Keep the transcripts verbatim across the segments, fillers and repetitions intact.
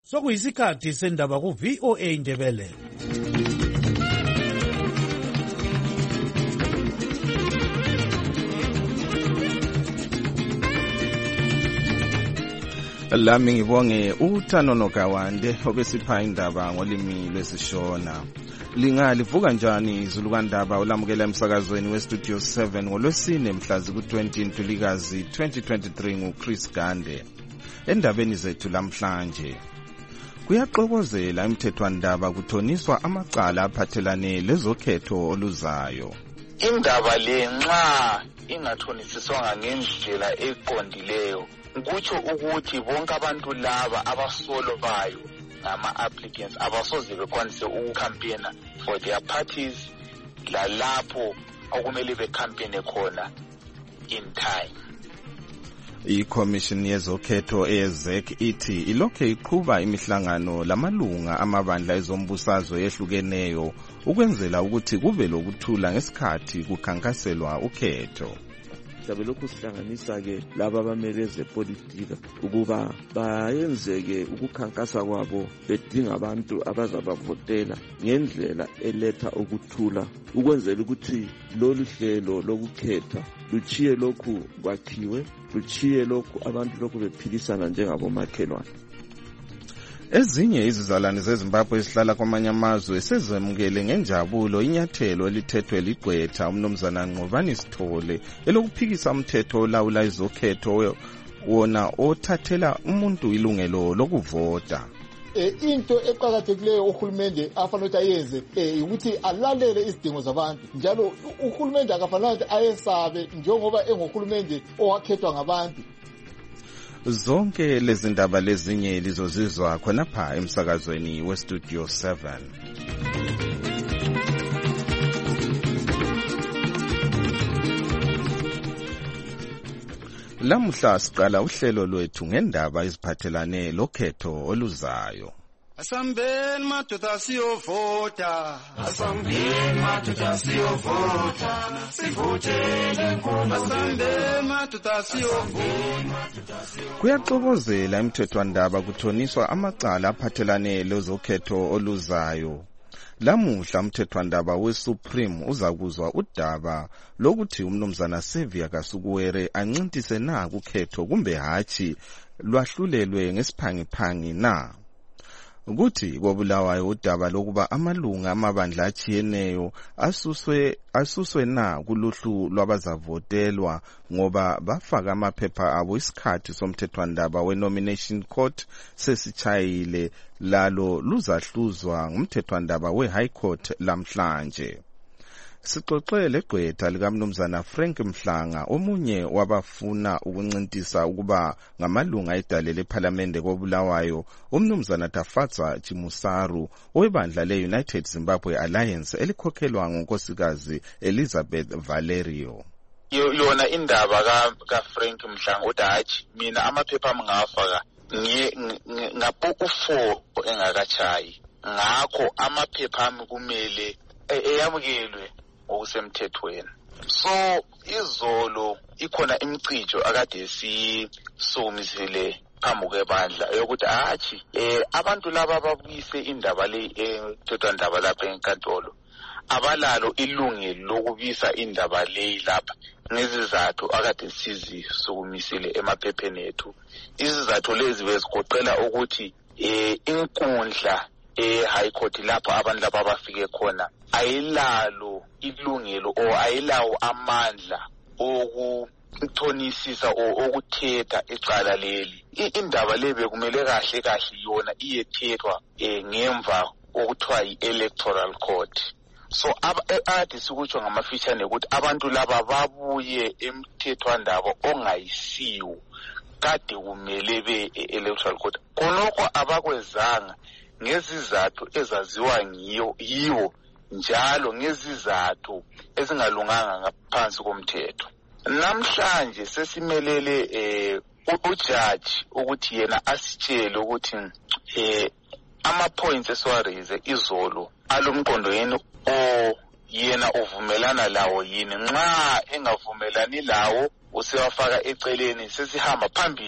Sokuyisikhathi sendaba ku V O A Ndebele. Lami ngibonge uThanono Gawande obesipha indaba ngolimi lwesishona. Lingalivuka njani izulukandaba olamukela emsakazweni weStudio seven ngolwesine mhlazi ku-twenty Ntulikazi twenty twenty-three nguChris Gande. Endabeni zethu lamhlanje kuyaxokozela imthethwandaba kuthoniswa amacala aphathelane lezokhetho oluzayo. Indaba le nxa ingathonisiswanga ngendlela eqondileyo kutsho ukuthi bonke abantu laba abasolobayo ngama-applicants abasoze bekwanise ukucampaigna for their parties lalapho okumele becampaign khona in time. I-Commission yezokhetho eyezek ithi ilokhe iqhuba imihlangano lamalunga amabandla ezombusazwe ehlukeneyo ukwenzela ukuthi kube lokuthula ngesikhathi kukhankaselwa ukhetho. Sabe lokhu sihlanganisa ke laba abamele zepolitika ukuba bayenzeke ukukhankasa kwabo bedinga abantu abazabavotela ngendlela eletha ukuthula ukwenzela ukuthi lolu hlelo lokukhetha luchiye lokhu kwakhiwe luchiye lokhu abantu lokhu bephilisana njengabomakhelwane. Ezinye izizalwane zeZimbabwe esihlala kwamanye amazwe sezemukele ngenjabulo inyathelo elithethwe ligqwetha umnumzana Nqobani Sithole elokuphikisa umthetho olawula izokhetho wona othathela umuntu ilungelo lokuvota. E, into eqhakathekileyo uhulumende afanele ayenze ukuthi alalele izidingo zabantu njalo uhulumende akafanele ayesabe njengoba engohulumende owakhethwa ngabantu. Zonke lezi ndaba lezinye lizozizwa khonapha emsakazweni weStudio seven. Lamuhla siqala uhlelo lwethu ngendaba eziphathelane lokhetho oluzayo. Asambeni madoda siyovota, asambeni madoda siyovota, sivotele nkolo, asambeni madoda siyovota. Kuyaxokozela imthethwandaba kuthoniswa amacala aphathelane lezokhetho oluzayo. Lamuhla umthethwandaba weSupreme uzakuzwa udaba lokuthi umnumzana Sevia Kasukuwere ancintise na kukhetho kumbe hathi lwahlulelwe ngesiphangiphangi na. Ukuthi kobulawayo udaba lokuba amalunga amabandla achiyeneyo asuswe asuswe na kuluhlu lwabazavotelwa ngoba bafaka amaphepha abo isikhathi somthethwandaba we-nomination court sesichayile lalo luzahluzwa ngumthethwandaba we-high court lamhlanje. Sixoxele gqwetha likamnumzana Frank Mhlanga omunye wabafuna ukuncintisa ukuba ngamalunga edale leParliament kobulawayo umnumzana Tafatsa Chimusaru owebandla le-United Zimbabwe Alliance elikhokhelwa ngunkosikazi Elizabeth Valerio. Yona indaba ka ka Frank Mhlanga udachi mina amaphepha amngafaka ngapho four engakachayi ngakho amaphepha ami kumele eyamukelwe okusemthethweni. So izolo ikhona imicijo akade sisomisele phambi kwebandla yokuthi athi eh abantu laba ababuyise indaba le emthethwandaba lapha enkantolo abalalo ilungelo lokubisa indaba le lapha ngezizathu akade sizisukumisile emaphepheni ethu. Izizathu lezi bezigoqela ukuthi eh inkundla e-high court lapho abantu laba bafike khona ayilalo ilungelo o ayilawo amandla okuthonisisa o okuthetha icala leli. Indaba le bekumele kahle kahle yona iyethethwa ngemva okuthiwa yi-electoral court. So ade sikutsho ngamafitshane ukuthi abantu laba babuye emthethwandaba ongayisiwo kade kumele be electoral court khonokho abakwezanga ngezizathu ezaziwa ngiyo yiwo njalo ngezizathu ezingalunganga ngaphansi komthetho. Namhlanje sesimelele eh ujaji ukuthi yena asitshele ukuthi eh ama points esiwarize izolo alomqondo yena o yena uvumelana lawo yini. Nxa engavumelani lawo usewafaka eceleni sesihamba phambili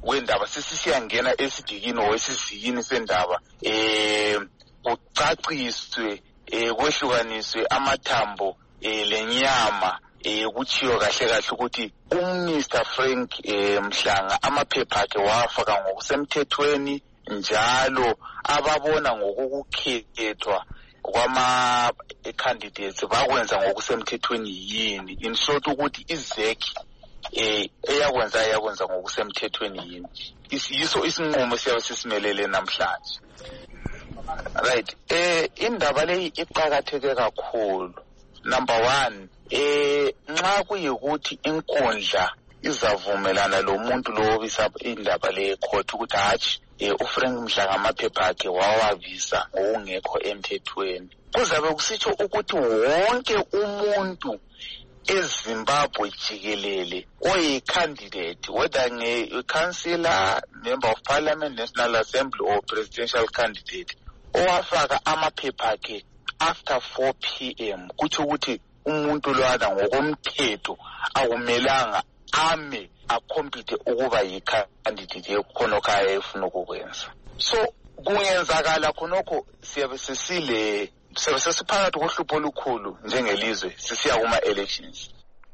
wendaba sesisiyangena esidikini wesizikini sendaba eh kucaciswe eh kwehlukaniswe amathambo eh lenyama eh kuchiyo kahle kahle ukuthi uMr Frank eh Mhlanga amaphepha akhe wafaka ngokusemthethweni njalo ababona ngokukhethwa kwama candidates bakwenza ngokusemthethweni yini in short ukuthi izeki eh eyakwenza yakwenza ngokusemthethweni yini isiyiso isinqumo siyabe sisimelele namhlanje. Right, eh indaba leyi iqhakatheke kakhulu. Number one, eh nxa kuyikuthi inkundla izavumelana lo muntu lo obisa indaba le court ukuthi hathi eh uFrank Mhlanga amaphepha akhe wawavisa ngokungekho emthethweni, kuzabe kusitsho ukuthi wonke umuntu eZimbabwe jikelele oyi candidate whether nge councillor, member of parliament, national assembly or presidential candidate owafaka amaphepha akhe after four p m kuthi ukuthi umuntu lwana ngokomthetho akumelanga ame akompete ukuba yi-candidate khonokho efuna ukukwenza. So kungenzakala khonokho siyabe sesile siyabe sesiphakathi kohlupho olukhulu njengelizwe sisiya kuma-elections.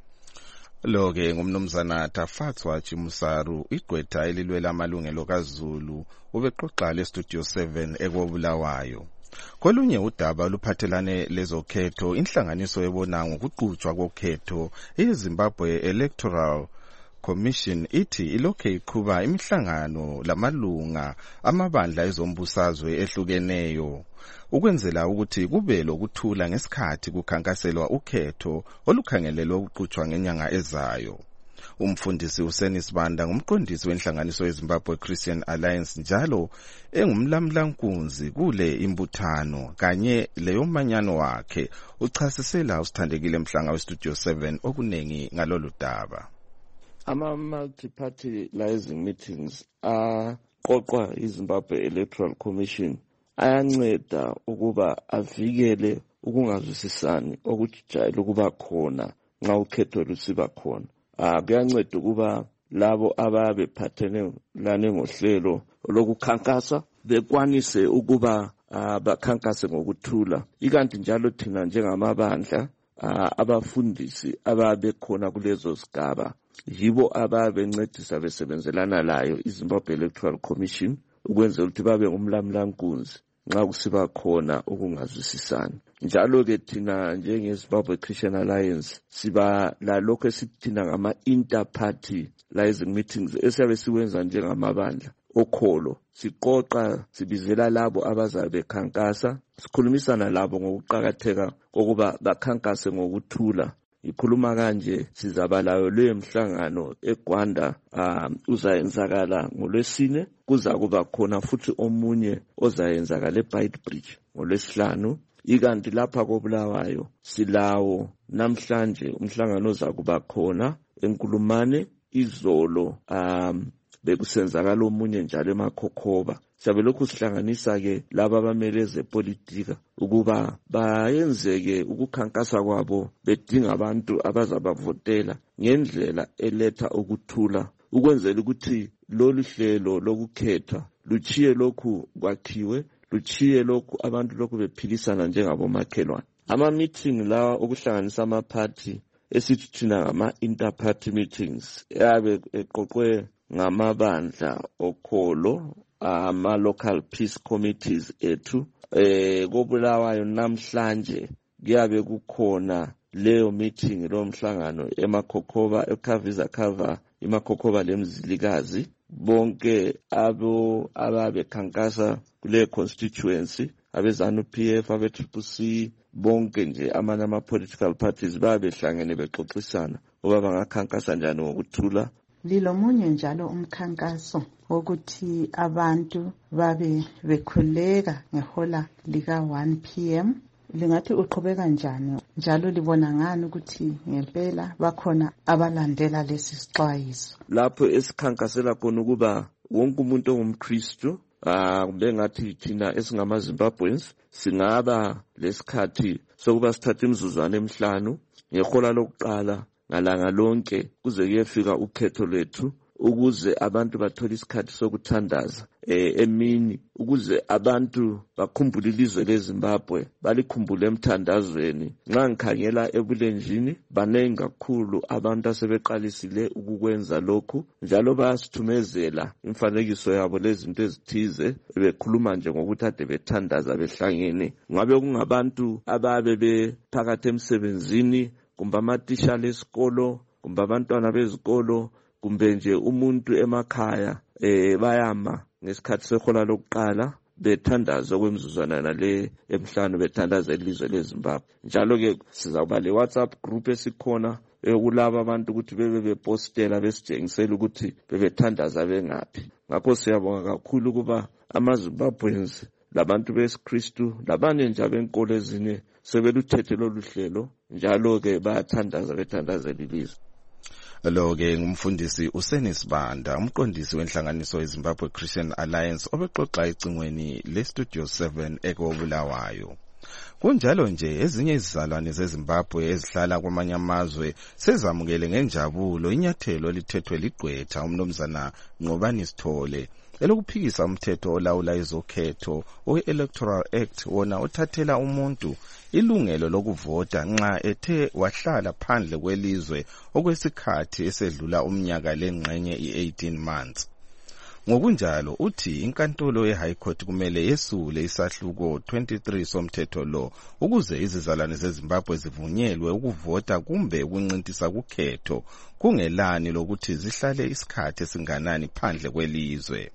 Lo-ke ngumnumzana Tafatswa Chimusaru, igqwetha elilwela amalungelo kaZulu, ubeqoqa le-Studio seven ekobulawayo. Kolunye udaba oluphathelane lezokhetho, inhlanganiso ebona ngokuqhutshwa kokhetho eZimbabwe Electoral Commission ithi ilokhe iqhuba imihlangano lamalunga amabandla ezombusazwe ehlukeneyo ukwenzela ukuthi kube lokuthula ngesikhathi kukhankaselwa ukhetho olukhangelelwe ukuqhutshwa ngenyanga ezayo. Umfundisi uSenis Banda ngumqondisi wenhlanganiso yeZimbabwe Christian Alliance njalo engumlamlankunzi kule imbuthano kanye leyo manyano wakhe uchasisela usithandekile Mhlanga weStudio seven okunengi ngalolu daba. Ama multi-party liaison meetings aqoqwa iZimbabwe Electoral Commission ayanceda ukuba avikele ukungazwisisani okujayele ukuba khona nxa ukhetho lusiba khona. Ah kuyanceda ukuba labo ababe phathene lane ngohlelo lokukhankasa bekwanise ukuba bakhankase ngokuthula. Ikanti njalo thina njengamabandla abafundisi ababe khona kulezo zigaba yibo ababe ncedisa besebenzelana layo iZimbabwe Electoral Commission ukwenzela ukuthi babe ngumlamlankunzi nxa kusiba khona ukungazwisisani. Njalo ke thina njengeZimbabwe Christian Alliance siba lalokho esithina ngama inter-party liaison meetings esiyabe siwenza njengamabandla okholo. Siqoqa sibizela labo abazabe khankasa, sikhulumisana labo ngokuqhakatheka kokuba bakhankase ngokuthula. Ikhuluma kanje sizaba layo le mhlangano eGwanda um uzayenzakala ngolwesine, kuza kuba khona futhi omunye ozayenzakala eBeitbridge ngolwesihlanu. Ikanti lapha kobulawayo silawo namhlanje umhlangano ozakuba khona eNkulumane, izolo um bekusenzakala omunye njalo eMakhokhoba. Siyabe lokhu sihlanganisa ke laba abamele zepolitika ukuba bayenzeke ukukhankasa kwabo bedinga abantu abazabavotela ngendlela eletha ukuthula ukwenzela ukuthi lolu hlelo lokukhetha luchiye lokhu kwakhiwe, luchiye lokhu abantu lokhu bephilisana njengabomakhelwane. Ama meeting lawa okuhlanganisa ama party esithi thina ngama inter-party meetings yabe eqoqwe ngamabandla okholo, ama local peace committees ethu. Eh kobulawayo namhlanje kuyabe kukhona leyo meeting lo mhlangano eMakhokhoba eKhaviza Khava iMakhokhoba lemzilikazi bonke abo ababe khankasa kule constituency abezanu P F abe Triple C bonke nje amanye ama political parties babe hlangene bexoxisana ukuba bangakhankasa njani ngokuthula. Lilomunye njalo umkhankaso wokuthi abantu babe bekhuleka ngehola lika one p m lingathi uqhubeka njani njalo libona ngani ukuthi ngempela bakhona abalandela lesi sixwayiso lapho esikhankasela khona ukuba wonke umuntu ongumKristu ah kumbe ngathi thina esingamaZimbabweans singaba lesikhathi sokuba sithathe imizuzwana emihlanu ngehola lokuqala ngalanga lonke kuze kuyefika ukhetho lethu ukuze abantu bathole isikhathi sokuthandaza eh emini, ukuze abantu bakhumbule ilizwe leZimbabwe, balikhumbule emthandazweni. Nxa ngikhangela ebulenjini banengi kakhulu abantu asebeqalisile ukukwenza lokhu, njalo bayasithumezela imfanekiso yabo lezinto ezithize bekhuluma nje ngokuthi ade bethandaza behlangene. Ngabe kungabantu ababe bephakathi emsebenzini, kumbe amatitshala esikolo, kumbe abantwana bezikolo, kumbe nje umuntu emakhaya, eh bayama ngesikhathi sehola lokuqala bethandaza kwemizuzwana nale emhlanu bethandaza ilizwe leZimbabwe. Njalo ke sizakuba le WhatsApp group esikhona kulabo abantu ukuthi bebe bepostela besitshengisela ukuthi bebethandaza bengaphi. Ngakho siyabonga kakhulu kuba amaZimbabweans labantu besikristu labanye nje abenkolo ezine sebeluthethe lolu hlelo, njalo ke bayathandaza bethandazela ilizwe. Lo ke ngumfundisi uSenisibanda, umqondisi wenhlanganiso yeZimbabwe Christian Alliance, obexoxa ecingweni leStudio seven ekobulawayo. Kunjalo nje ezinye izizalwane zeZimbabwe ezihlala kwamanye amazwe sezamukele ngenjabulo inyathelo elithethwe ligqwetha umnumzana Nqobani Sithole elokuphikisa umthetho olawula izokhetho owe-Electoral Act, wona othathela umuntu ilungelo lokuvota nxa ethe wahlala phandle kwelizwe okwesikhathi esedlula umnyaka lengxenye i-eighteen months. Ngokunjalo uthi inkantolo ye-High Court kumele yesule isahluko twenty-three somthetho lo ukuze izizalwane zeZimbabwe zivunyelwe ukuvota kumbe ukuncintisa kukhetho kungelani lokuthi zihlale isikhathi esinganani phandle kwelizwe.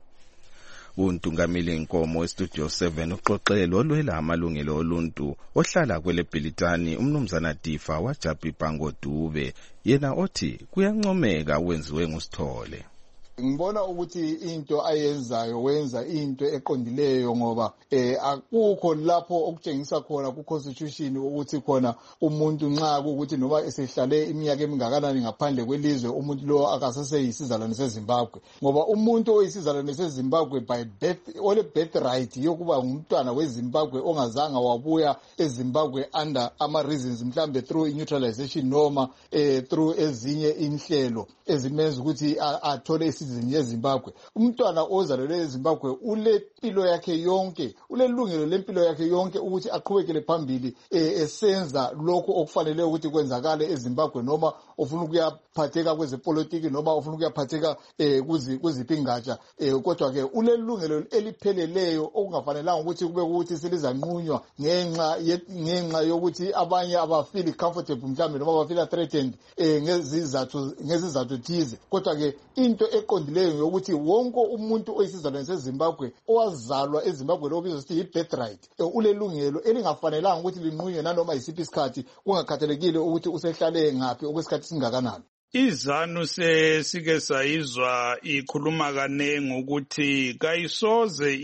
Untungameli Nkomo weStudio seven uxoxelo olwela amalungelo oluntu ohlala kwele Bhilitani umnumzana Difa waJabhibha Ngodube, yena othi kuyancomeka wenziwe nguSithole. Ngibona ukuthi into ayenzayo wenza into eqondileyo ngoba eh akukho lapho okutshengisa khona ku constitution ukuthi khona umuntu nxa ukuthi noma esehlale iminyaka emingakanani ngaphandle kwelizwe umuntu lo akasese yisizalwane seZimbabwe, ngoba umuntu oyisizalwane seZimbabwe by birth ole birth right yokuba ngumntwana weZimbabwe ongazanga wabuya eZimbabwe under ama reasons mhlambe through neutralization noma eh through ezinye inhlelo ezimenza ukuthi athole isizini yeZimbabwe. Umntwana ozalelwe eZimbabwe ulepilo yakhe yonke, ulelungelo lempilo yakhe yonke ukuthi aqhubekele phambili esenza lokho okufanele ukuthi kwenzakale eZimbabwe, noma ufuna ukuyaphatheka kwezepolitiki noma ufuna ukuyaphatheka kuziphi ingatsha, kodwa ke ulelungelo elipheleleyo okungafanelanga ukuthi kube ukuthi silizanqunywa ngenxa ngenxa yokuthi abanye abafeel comfortable mhlawumbe noma abafeel threatened ngezizathu ngezizathu thize. Kodwa ke into eqondileyo yokuthi wonke umuntu oyisizalwane seZimbabwe owazalwa eZimbabwe lobizwa sithi yi-birthright ulelungelo elingafanelanga ukuthi linqunywe nanoma yisiphi isikhathi kungakhathalekile ukuthi usehlale ngaphi okwesikhathi singakanani. IZANU sesike sayizwa ikhuluma kanengi ukuthi kayisoze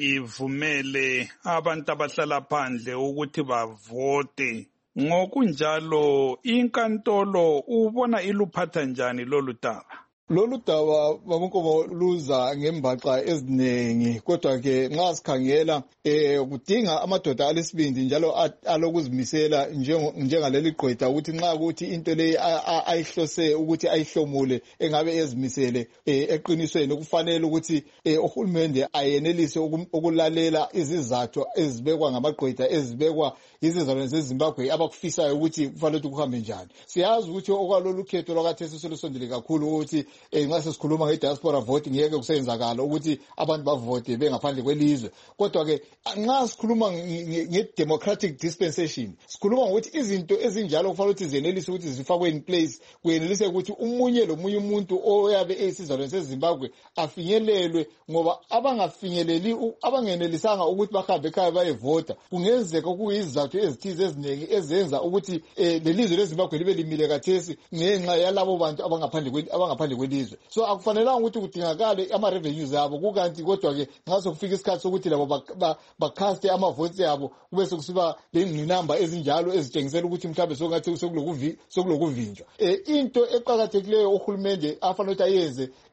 ivumele abantu abahlala phandle ukuthi bavote. Ngokunjalo inkantolo ubona iluphatha njani lolu daba? Lolu daba babuNkomo luza ngembaxa ezinengi, kodwa ke nxa sikhangela eh kudinga amadoda alesibindi njalo alokuzimisela njengaleli gqwetha ukuthi nxa ukuthi into le ayihlose ukuthi ayihlomule engabe ezimisele eqinisweni kufanele ukuthi uhulumende ayenelise ukulalela izizathu ezibekwa ngamagqwetha ezibekwa izizalwane zeZimbabwe abakufisayo ukuthi kufanele ukuthi kuhambe njani. Siyazi ukuthi okwalolu khetho lwakathesi selusondele kakhulu ukuthi nxa sesikhuluma nge-diaspora vote ngeke kusenzakala ukuthi abantu bavote bengaphandle kwelizwe, kodwa ke nxa sikhuluma nge-democratic dispensation sikhuluma ngokuthi izinto ezinjalo kufanele ukuthi zenelise ukuthi zifakwe in place, kuyenelise ukuthi umunye lomunye umuntu oyabe eyisizalwane seZimbabwe afinyelelwe, ngoba abangafinyeleli abangenelisanga ukuthi bahambe ekhaya bayevota kungenzeka kuyizizathu ezithize eziningi ezenza ukuthi lelizwe leZimbabwe libe limile kathesi ngenxa yalabo bantu abangaphandle abangaphandle kwelizwe. So akufanelanga ukuthi kudingakale ama revenues abo, kukanti kodwa ke nxa sokufika isikhathi sokuthi labo bakhaste ama votes yabo kube sokusiba lengqinamba ezinjalo ezitshengisela ukuthi mhlawumbe sokungathi sokulokuvinjwa. Into eqhakathekileyo uhulumende afanele ukuthi ayenze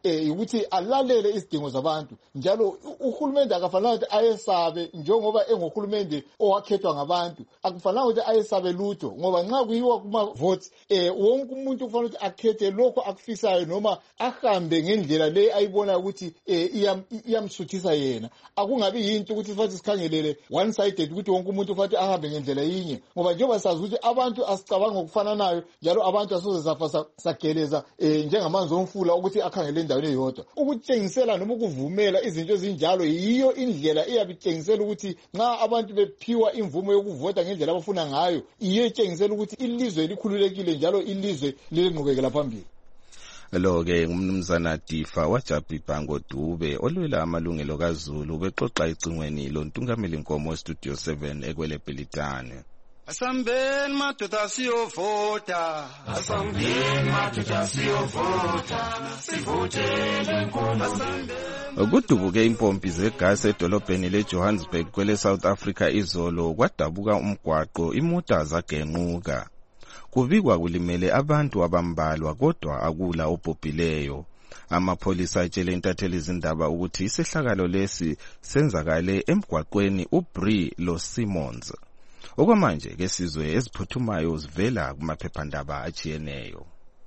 eh ukuthi alalele isidingo zabantu njalo uhulumende akafanele ukuthi ayesabe njengoba engohulumende owakhethwa ngabantu akufanele ukuthi ayesabe lutho ngoba nxa kuyiwa kuma votes eh wonke umuntu kufanele ukuthi akhethe lokho akufisayo noma ahambe ngendlela le ayibona ukuthi eh iyamsuthisa yena akungabi yinto ukuthi futhi sikhangelele one sided ukuthi wonke umuntu futhi ahambe ngendlela yinye ngoba njengoba sazi ukuthi abantu asicabanga okufananayo njalo abantu asoze safa sageleza eh njengamanzi omfula ukuthi akhangele endaweni eyodwa ukutshengisela noma ukuvumela izinto ezinjalo yiyo indlela eyabitshengisela ukuthi nxa abantu bephiwa imvumo yokuvota ngendlela abafuna ngayo iye itshengisela ukuthi ilizwe likhululekile njalo ilizwe lilenqubekela phambili. Lo-ke ngumnumzana Difa Wajabhibhango Dube olwela amalungelo kaZulu bexoxa icingweni lontungameli Nkomo Studio seven ekwele Bhelitane. Asambeni madoda siyovota, asambeni madoda siyovota, sivotele Nkomo. Kudubuke impompi zegasi edolobheni leJohannesburg kwele South Africa izolo kwadabuka umgwaqo imota zagenquka. Kubikwa kulimele abantu abambalwa kodwa akula obhobhileyo. Amapholisa atshele intatheli izindaba ukuthi isehlakalo lesi senzakale emgwaqweni uBree lo Simmons. Okwamanje ke sizwe eziphuthumayo zivela kumaphephandaba achiyeneyo.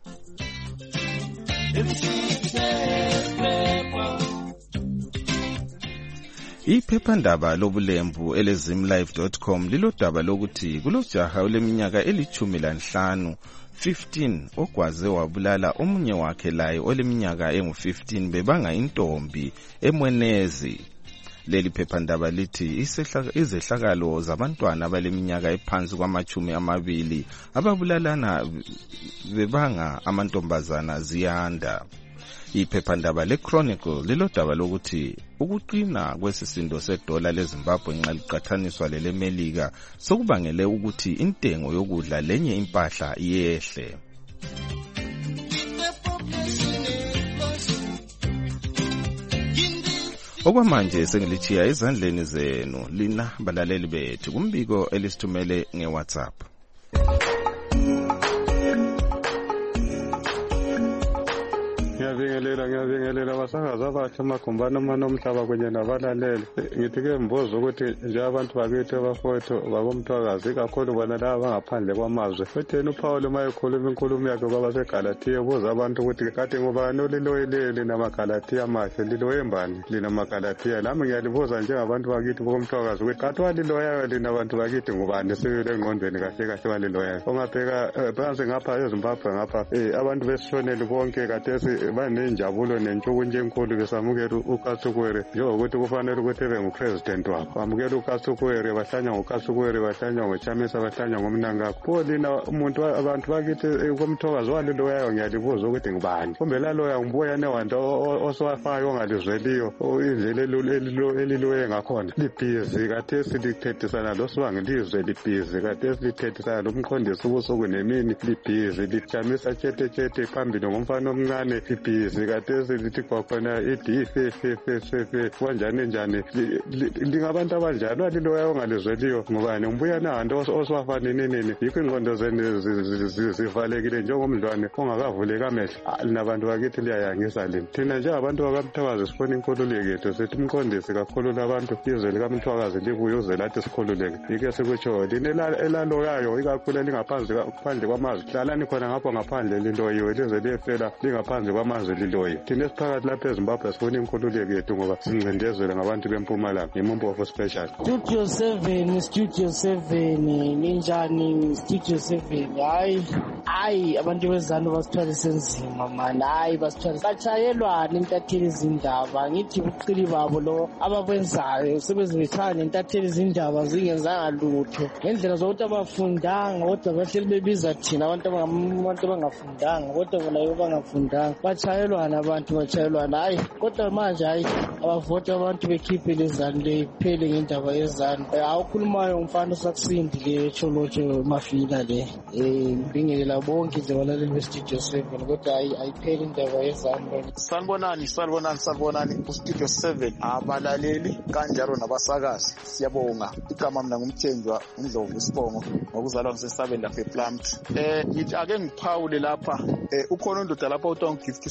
Iphephandaba lobulembu elezimlive dot com lilodaba lokuthi kulojaha oleminyaka elithumi lanhlanu fifteen ogwaze wabulala omunye wakhe laye oleminyaka engu fifteen bebanga intombi eMwenezi. Leli phephandaba lithi izehlakalo zabantwana abaleminyaka ephansi kwamachumi amabili ababulalana bebanga amantombazana ziyanda. Iphephandaba leChronicle lilodaba lokuthi ukuqina kwesisindo sedola leZimbabwe nxa liqathaniswa leleMelika sokubangele ukuthi intengo yokudla lenye impahla yehle. Okwamanje sengilichiya ezandleni zenu lina balaleli bethu kumbiko elisithumele ngeWhatsApp. Ngiyabingelela ngiyabingelela abasakazi abathi amakhumbana amane omhlaba kunye nabalaleli. Ngithi ke mbozo ukuthi nje abantu bakithi abafowethu bakomthwakazi kakhulu bona laba bangaphandle kwamazwe. Bethena uPaul mayekhuluma inkulumo yakhe kwabaseGalatiya ubuza abantu ukuthi kade ngubani oliloyelele namaGalatiya amahle liloye mbani lina maGalatiya. Nami ngiyalibuza njengabantu bakithi bokomthwakazi ukuthi kade waliloyayo lina abantu bakithi ngubani sibele engqondweni kahle kahle waliloyayo. Ongabheka phansi ngapha eZimbabwe ngapha abantu besishonele bonke kade banenjabulo nentshuku nje enkulu besamukela uKasukwere njengokuthi kufanele ukuthi ebe ngupresident wabo. Bamukela uKasukwere bahlanya ngoKasukwere bahlanya ngoChamisa bahlanya ngomnangakho. Pho lina umuntu abantu bakithi komthokazi waliloyayo ngiyalibuza ukuthi ngibani. Kumbe laloya ngibuya newanto oswafayo ongalizweliyo indlela eliloye ngakhona. Libhizi kade silithethisana losibangilizwe libhizi kade silithethisana lomqondisi ubusuku nemini libhizi lichamisa tshete tshete phambili ngomfana omncane libhizi kade silithi kwakhona idifefefefe kanjani njani lingabantu abanjani waliloya ongalizweliyo ngubani ngibuya nahanto oswafani nini yikho ingqondo zenu zivalekile njengomdlwane ongakavuleki amehlo linabantu bakithi liyayangisa lini. Thina njengabantu bakamthwakazi sifuna inkululeko yethu sithi umqondisi kakhulula abantu izwe likamthwakazi libuye uze lathi sikhululeke. Yike sikutsho lina elaloyayo ikakhulu elingaphandle kwamazwe hlalani khona ngapho ngaphandle liloyiwe lize liyefela lingaphandle kwamazwe liloyi. Thina esiphakathi lapha eZimbabwe sifuna inkululeko yethu ngoba sincindezelwe ngabantu bempumalanga ngeMumbo Special. Studio seven Studio seven ninjani Studio seven hayi hayi abantu bezanu basithwala senzima man hayi basithwala bachayelwa intatheli izindaba ngithi ubuqili babo lo abakwenzayo sebezibethana nentatheli izindaba zingenzanga lutho ngendlela zokuthi abafundanga kodwa bahleli bebiza thina abantu abantu abangafundanga kodwa bona bangafundanga bachayelwana abantu bachayelwana hayi kodwa manje hayi abavoti abantu bekhiphe lezanu lephele ngendaba yezanu awukhulumayo umfana sakusindile echolotsho mafika le eh ngibingelela bonke nje balaleli beStudio seven kodwa hayi ayiphele indaba yezanu. Sanibonani sanibonani sanibonani kuStudio seven abalaleli kanjalo nabasakazi siyabonga igama mina ngumthenjwa uNdlovu Sibongo ngokuzalwa ngisesabeni lapha ePlant. Eh ngithi ake ngiphawule lapha eh ukhona indoda lapha uTong Gift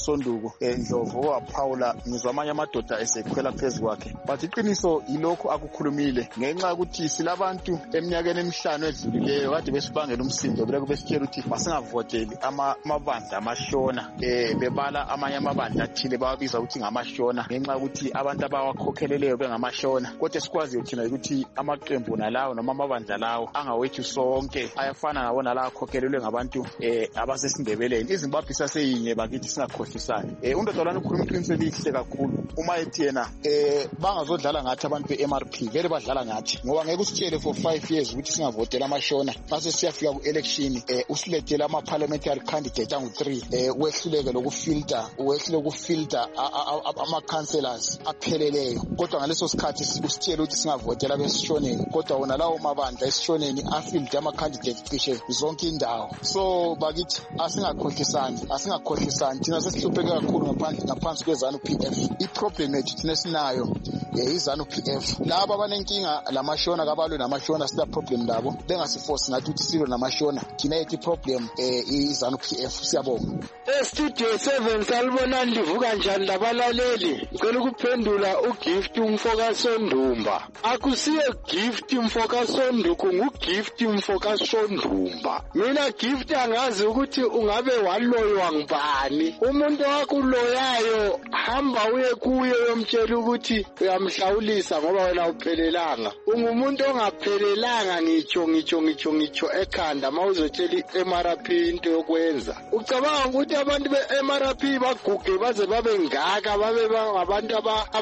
Sonduku eNdlovu waphawula ngizwa amanye amadoda esekhwela phezu kwakhe but iqiniso yilokho akukhulumile ngenxa ukuthi silabantu eminyakeni emihlanu edlulileyo kade besibangela umsindo bele kubesitshela ukuthi masingavoteli amabandla amashona eh bebala amanye amabandla athile bawabiza ukuthi ngamashona ngenxa ukuthi abantu abawakhokheleleyo bengamashona kodwa sikwazi thina ukuthi amaqembu nalawo noma amabandla lawo angawethu sonke ayafana nabo nalawo akhokhelelwe ngabantu eh abasesindebeleni iZimbabwe saseyinye bakithi singakhohlisani eh undodolana ukhuluma iqiniso elihle kakhulu uma ethi yena eh bangazodlala ngathi abantu be-M R P vele badlala ngathi ngoba ngeke usitshele for five years ukuthi singavotela amashona mase siyafika ku-election eh usilethele ama-parliamentary candidate angu three eh wehluleke lokufilter wehluleke ukufilter ama-councillors apheleleyo kodwa ngaleso sikhathi usitshele ukuthi singavotela besishoneni kodwa wona lawo mabandla esishoneni afilter ama-candidate cishe zonke indawo so bakithi asingakhohlisani asingakhohlisani thina sesihlupheke kakhulu ngaphansi ngaphansi kwezanu P F iproblem yethu thina sinayo izanu P F laba abanenkinga lamashona kabalwe namashona sida problem labo bengasiforce ngathi ukuthi silwe namashona thina yethi problem eh izanu P F siyabonga estudio seven salibona livuka njani labalaleli ngicela ukuphendula ugift umfoka Sondumba akusiye gift umfoka Sonduku ngugift umfoka Sondumba mina gift angazi ukuthi ungabe waloywa ngibani umuntu wakuloyayo hamba uye kuye uyomtshela ukuthi uyamhlawulisa ngoba wena uphelelanga ungumuntu ongaphelelanga ngitsho ngitsho ngitsho ngitsho ekhanda mawuzotshela i-M R P into yokwenza ucabanga ukuthi abantu be-M R P baguge baze babe ngaka babe ngabantu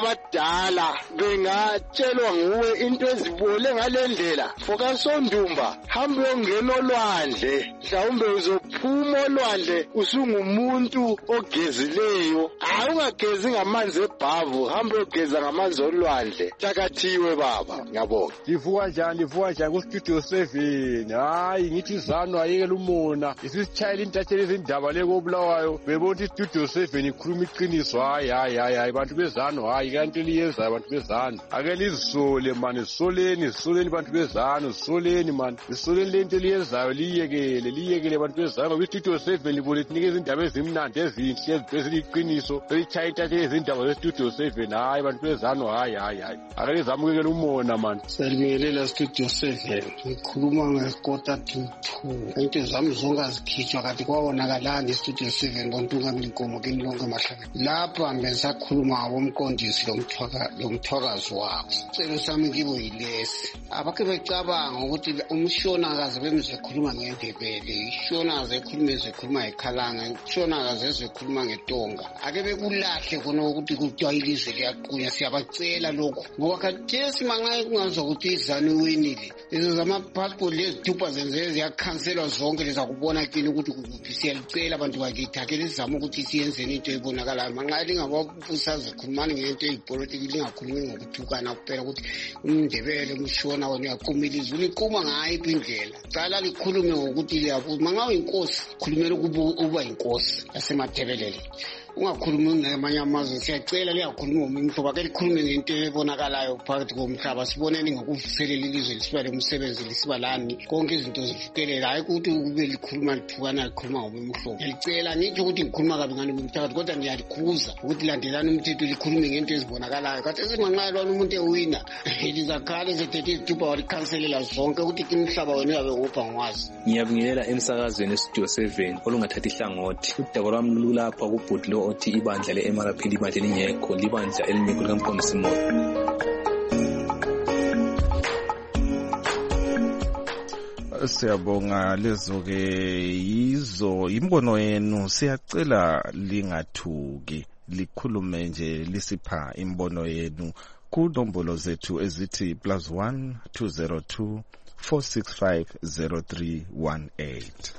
abadala bengatshelwa nguwe into ezibole ngalendlela foka Sondumba hamba uyongena olwandle mhlawumbe uzophuma olwandle usungumuntu ogezileyo awungagezi ngamanzi ebhavu hamba uyogeza ngamanzi olwandle takathiwe baba ngiyabonga livuka njani livuka njani ku studio seven hayi ngithi zano ayekela umona isisitshayela intatheli izindaba lekobulawayo bebona studio seven ikhuluma iqiniso hayi hayi hayi bantu bezano hayi kanti liyenzayo abantu bezano ake lizisole man isoleni isoleni bantu bezano isoleni man isoleni lento liyenzayo liyekele liyekele abantu bezano ngoba studio seven libona linikeza izindaba ezimnandi ezinhle eziliqiniso elitshaya intatheli izindaba ze-studio seven hayi bantu bezano hayi hayi hayi ake lizamukele umona man salibingelela studio seven ngikhuluma ngekota to two into zami zonke azikhitshwa kanti kwawonakalani studio seven kontungamile inkomo kini lonke mahlangana lapha ngisakhuluma ngabomqondisi lomthwakazi wabo sicelo sami kibo yilesi abakhe becabanga ukuthi umshonakazi bemzekhuluma ngendebele ishonakazi ekhuluma ezekhuluma ekhalanga ishonakazi ezekhuluma ngetonga ake bekulahle khona ukuthi kuthiwa ilizwe liyaqunya siyabacela lokho ngoba khathesi mangaye kungazi ukuthi izanu winile lezo zama-passport lezithupha zenze ziyakhanselwa zonke lezakubona kini ukuthi kuphi siyalicela abantu bakithi ake lizama ukuthi siyenzeni into ebonakalayo manxa lingababusaze khulumani ngento eyipolitiki lingakhulumi ngokuthukana kuphela ukuthi umndebele umshona wena uyaquma ilizwe liquma ngayiphi indlela cala likhulume ngokuthi liyabuza manxa uyinkosi khulumela ukuba yinkosi yasemathebelele ungakhulumi ngamanye amazwe siyacela liyakhuluma ngomhlobo ake likhulume ngento ebonakalayo phakathi komhlaba siboneni ngokuvuselela ilizwe lisibale umsebenzi lisibalani konke izinto zifukelela hayi ukuthi kube likhuluma lithukana likhuluma ngomhlobo ngicela nithi ukuthi ngikhuluma kabi ngani umthakathi kodwa ngiyalikhuza ukuthi landelani umthetho likhulume ngento ezibonakalayo kathi esinganqayelwana umuntu ewina lizakhala ezethethe izithupha walikhanselela zonke ukuthi kimhlaba wena uyabe ngupha ngwazi ngiyabingelela emsakazweni estudio seven olungathathi ihlangothi udaba lwami lulapha kubhudi lo othi ibandla le-M R P libandla lingekho libandla elimikho likamqondisi Moyo. Siyabonga lezo-ke yizo imbono yenu siyacela lingathuki likhulume nje lisipha imbono yenu kunombolo zethu ezithi plus one two zero two four six five zero three one eight.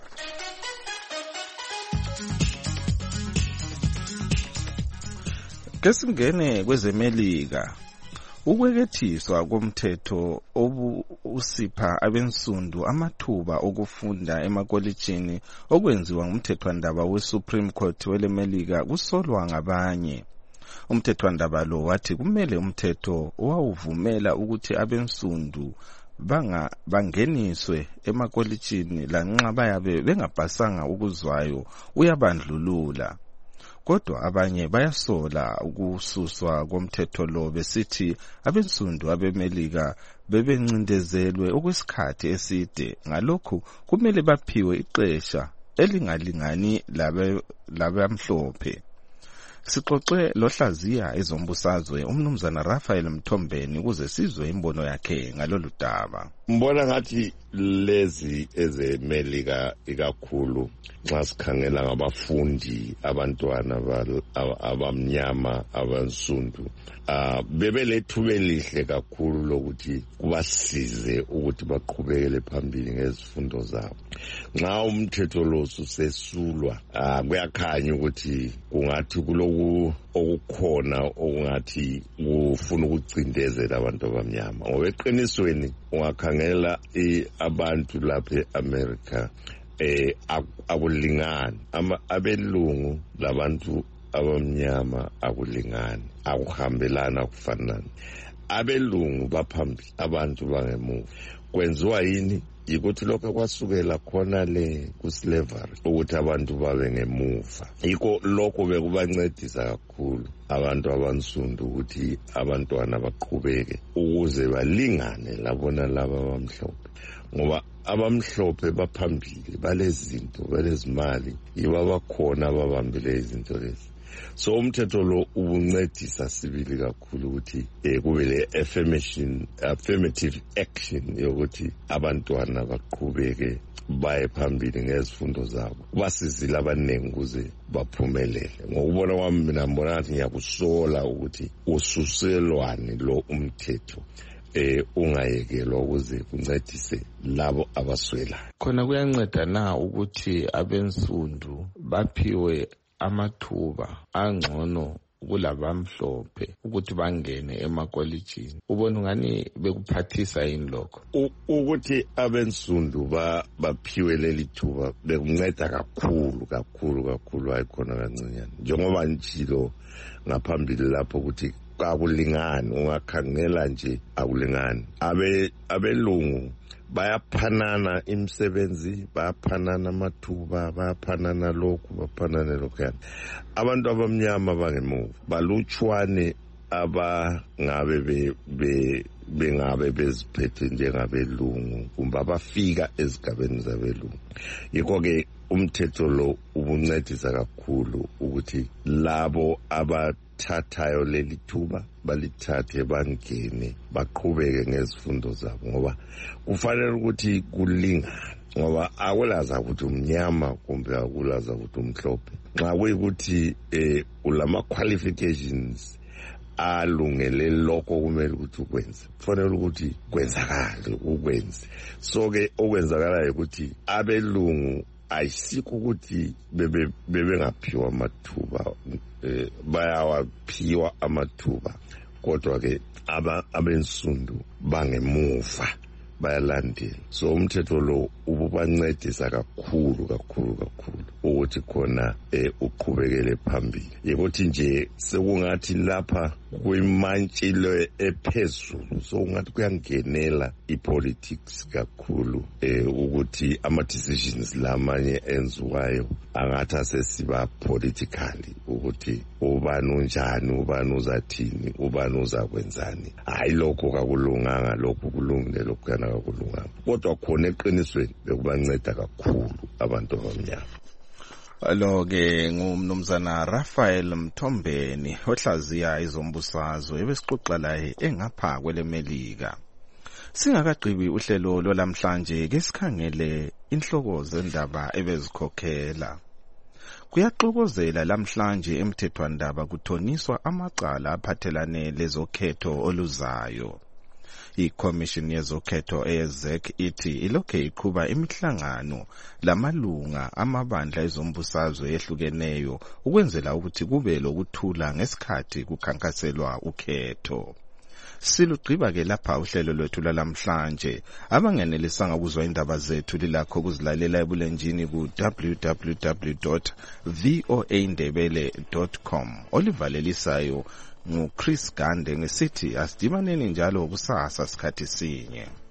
Kesingene kwezemelika ukwekethiswa komthetho obusipha abensundu amathuba okufunda emakolejini okwenziwa ngumthethwandaba we-Supreme Court welemelika kusolwa ngabanye. Umthethwandaba lo wathi kumele umthetho owawuvumela ukuthi abensundu banga bangeniswe emakolejini lanxa bayabe bengabhasanga ukuzwayo uyabandlulula. kodwa abanye bayasola ukususwa komthetho lo besithi abensundu abemelika bebencindezelwe okwesikhathi eside, ngalokhu kumele baphiwe ixesha elingalingani labe labamhlophe. Sixoxe lohlaziya ezombusazwe umnumzana Raphael Mthombeni ukuze sizwe imbono yakhe ngalolu daba. Mbona ngathi lezi ezemelika ikakhulu nxa sikhangela ngabafundi abantwana abamnyama abansundu uh, bebelethuba elihle kakhulu lokuthi kubasize ukuthi baqhubekele phambili ngezifundo zabo. Nxa umthetho lo susesulwa uh, kuyakhanya ukuthi kungathi kuloku okukhona okungathi kufuna ukucindezela abantu abamnyama, ngoba eqinisweni ungakhangela abantu lapha eAmerica eh akulingani, abelungu labantu abamnyama akulingani, akuhambelana kufanana. Abelungu baphambili, abantu bangemuva. Kwenziwa yini? Yikuthi lokho kwasukela khona le kuslavery ukuthi abantu babe ngemuva. Yiko lokho bekubancedisa kakhulu abantu abansundu ukuthi abantwana baqhubeke ukuze balingane labona laba abamhlophe, ngoba abamhlophe baphambili, balezinto, balezimali, yiba bakhona ababambile izinto lezi. So umthetho lo ubuncedisa sibili kakhulu ukuthi eh kube le affirmation affirmative action yokuthi abantwana baqhubeke baye phambili ngezifundo zabo, basizile abanengi kuze baphumelele. Ngokubona kwami mina ngibona ngathi ngiyakusola ukuthi ususelwane lo umthetho eh ungayekelwa ukuze kuncedise labo abaswela. Khona kuyanceda na ukuthi abensundu baphiwe amathuba angcono kulabamhlophe ukuthi bangene emakolejini? Ubona ngani bekuphathisa yini lokho ukuthi abensundu ba baphiwe leli thuba? Bekunceda kakhulu kakhulu kakhulu, ayikhona kancinyane, njengoba njilo ngaphambili lapho ukuthi akulingani, ungakhangela nje akulingani. Abe abelungu bayaphanana imisebenzi, bayaphanana amathuba, bayaphanana lokhu, baphanana lokhu. Abantu abamnyama bangemuva balutshwane abangabe be, be bengabe beziphethe njengabelungu kumbe abafika ezigabeni zabelungu. Yikho ke umthetho lo ubuncedisa kakhulu ukuthi labo abathathayo leli thuba balithathe bangene baqhubeke ngezifundo zabo, ngoba kufanele ukuthi kulingane, ngoba akulaza ukuthi umnyama kumbe akulaza ukuthi umhlophe. Nxa kuyikuthi eh ulama qualifications alungele lokho kumele ukuthi ukwenze, kufanele ukuthi kwenzakale ukwenze. So ke okwenzakalayo ukuthi abelungu ayisikho ukuthi bebe bebengaphiwa amathuba, eh bayawaphiwa amathuba, kodwa ke aba abensundu bangemuva bayalandela. So umthetho lo ububancedisa kakhulu kakhulu kakhulu ukuthi khona eh uqhubekele phambili. Yikuthi nje sekungathi lapha kuyimantshilo ephezulu, so ungathi kuyangenela ipolitics kakhulu eh ukuthi ama decisions lamanye enziwayo angathi asesiba politically, ukuthi ubani unjani, ubani uzathini, ubani uzakwenzani. Hayi lokho kakulunganga, lokho kulungile, lokho yana kakulunganga, kodwa khona eqinisweni bekubanceda kakhulu abantu abamnyama. Alo-ke ngumnumzana Raphael Mthombeni ohlaziya izombusazwe ebesixoxa laye engapha kwelemelika. Singakagqibi uhlelo lwalamhlanje ke sikhangele inhloko zendaba ebezikhokhela. Kuyaxokozela lamhlanje emthethwandaba kuthoniswa amacala aphathelane lezokhetho oluzayo. ICommission yezokhetho eyezek ithi ilokhe iqhuba imihlangano lamalunga amabandla ezombusazwe ehlukeneyo ukwenzela ukuthi kube lokuthula ngesikhathi kukhankaselwa ukhetho. Silugqiba ke lapha uhlelo lwethu lamhlanje. Abangenelisanga ukuzwa indaba zethu lilakho kuzilalela ebulenjini ku w w w dot voa ndebele dot com. Olivalelisayo nguChris Gande ngesithi asidibaneni njalo kusasa sikhathi sinye.